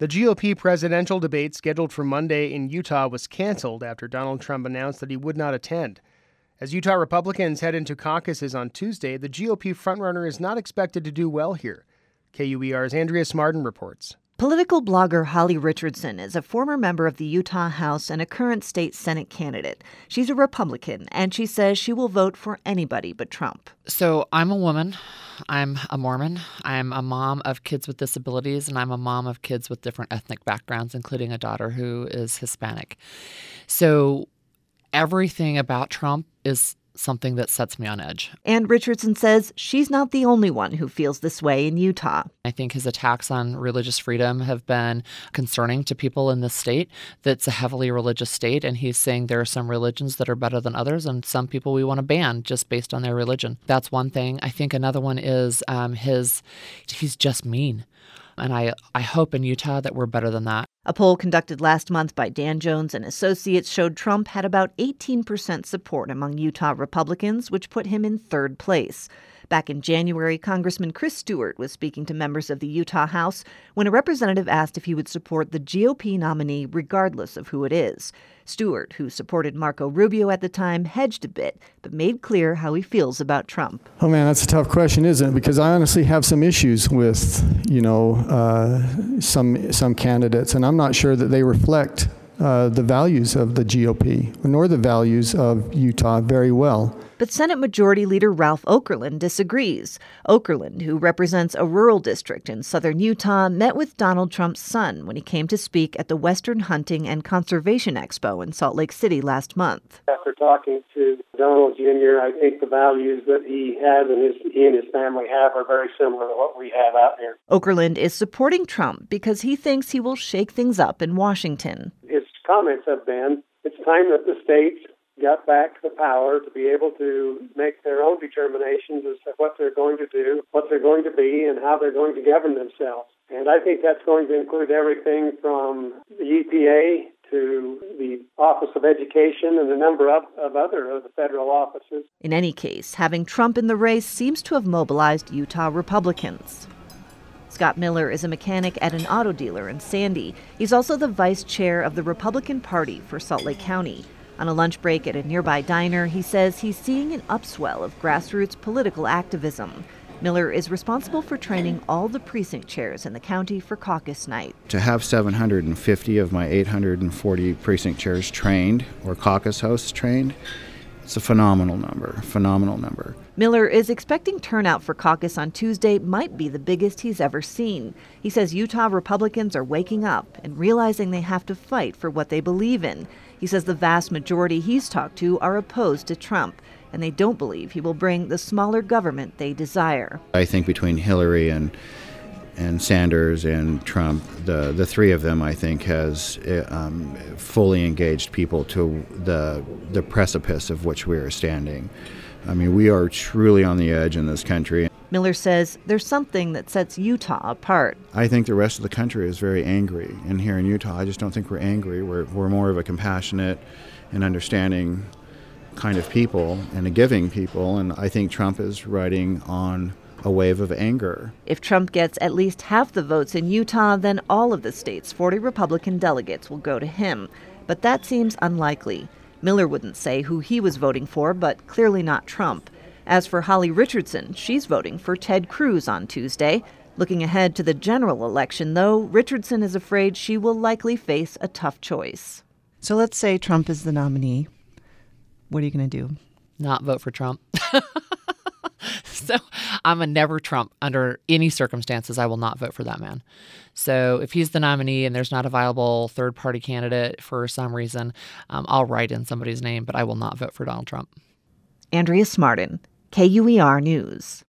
The GOP presidential debate scheduled for Monday in Utah was canceled after Donald Trump announced that he would not attend. As Utah Republicans head into caucuses on Tuesday, the GOP frontrunner is not expected to do well here. KUER's Andrea Smartin reports. Political blogger Holly Richardson is a former member of the Utah House and a current state Senate candidate. She's a Republican, and she says she will vote for anybody but Trump. So I'm a woman. I'm a Mormon. I'm a mom of kids with disabilities, and I'm a mom of kids with different ethnic backgrounds, including a daughter who is Hispanic. So everything about Trump is something that sets me on edge. And Richardson says she's not the only one who feels this way in Utah. I think his attacks on religious freedom have been concerning to people in this state. That's a heavily religious state, and he's saying there are some religions that are better than others, and some people we want to ban just based on their religion. That's one thing. I think another one is he's just mean. And I hope in Utah that we're better than that. A poll conducted last month by Dan Jones and Associates showed Trump had about 18% support among Utah Republicans, which put him in third place. Back in January, Congressman Chris Stewart was speaking to members of the Utah House when a representative asked if he would support the GOP nominee regardless of who it is. Stewart, who supported Marco Rubio at the time, hedged a bit, but made clear how he feels about Trump. Oh, man, that's a tough question, isn't it? Because I honestly have some issues with, some candidates, and I'm not sure that they reflect the values of the GOP, nor the values of Utah very well. But Senate Majority Leader Ralph Okerlund disagrees. Okerlund, who represents a rural district in southern Utah, met with Donald Trump's son when he came to speak at the Western Hunting and Conservation Expo in Salt Lake City last month. After talking to Donald Jr., I think the values that he has and he and his family have are very similar to what we have out here. Okerlund is supporting Trump because he thinks he will shake things up in Washington. His comments have been, it's time that the states got back the power to be able to make their own determinations as to what they're going to do, what they're going to be, and how they're going to govern themselves. And I think that's going to include everything from the EPA to the Office of Education and a number of other of the federal offices. In any case, having Trump in the race seems to have mobilized Utah Republicans. Scott Miller is a mechanic at an auto dealer in Sandy. He's also the vice chair of the Republican Party for Salt Lake County. On a lunch break at a nearby diner, he says he's seeing an upswell of grassroots political activism. Miller is responsible for training all the precinct chairs in the county for caucus night. To have 750 of my 840 precinct chairs trained, or caucus hosts trained, it's a phenomenal number. Miller is expecting turnout for caucus on Tuesday might be the biggest he's ever seen. He says Utah Republicans are waking up and realizing they have to fight for what they believe in. He says the vast majority he's talked to are opposed to Trump, and they don't believe he will bring the smaller government they desire. I think between Hillary and Sanders and Trump, the three of them, I think, has fully engaged people to the precipice of which we are standing. I mean, we are truly on the edge in this country. Miller says there's something that sets Utah apart. I think the rest of the country is very angry. And here in Utah, I just don't think we're angry. We're more of a compassionate and understanding kind of people and a giving people. And I think Trump is riding on a wave of anger. If Trump gets at least half the votes in Utah, then all of the state's 40 Republican delegates will go to him. But that seems unlikely. Miller wouldn't say who he was voting for, but clearly not Trump. As for Holly Richardson, she's voting for Ted Cruz on Tuesday. Looking ahead to the general election, though, Richardson is afraid she will likely face a tough choice. So let's say Trump is the nominee. What are you going to do? Not vote for Trump. So I'm a never Trump. Under any circumstances, I will not vote for that man. So if he's the nominee and there's not a viable third-party candidate for some reason, I'll write in somebody's name, but I will not vote for Donald Trump. Andrea Smartin, KUER News.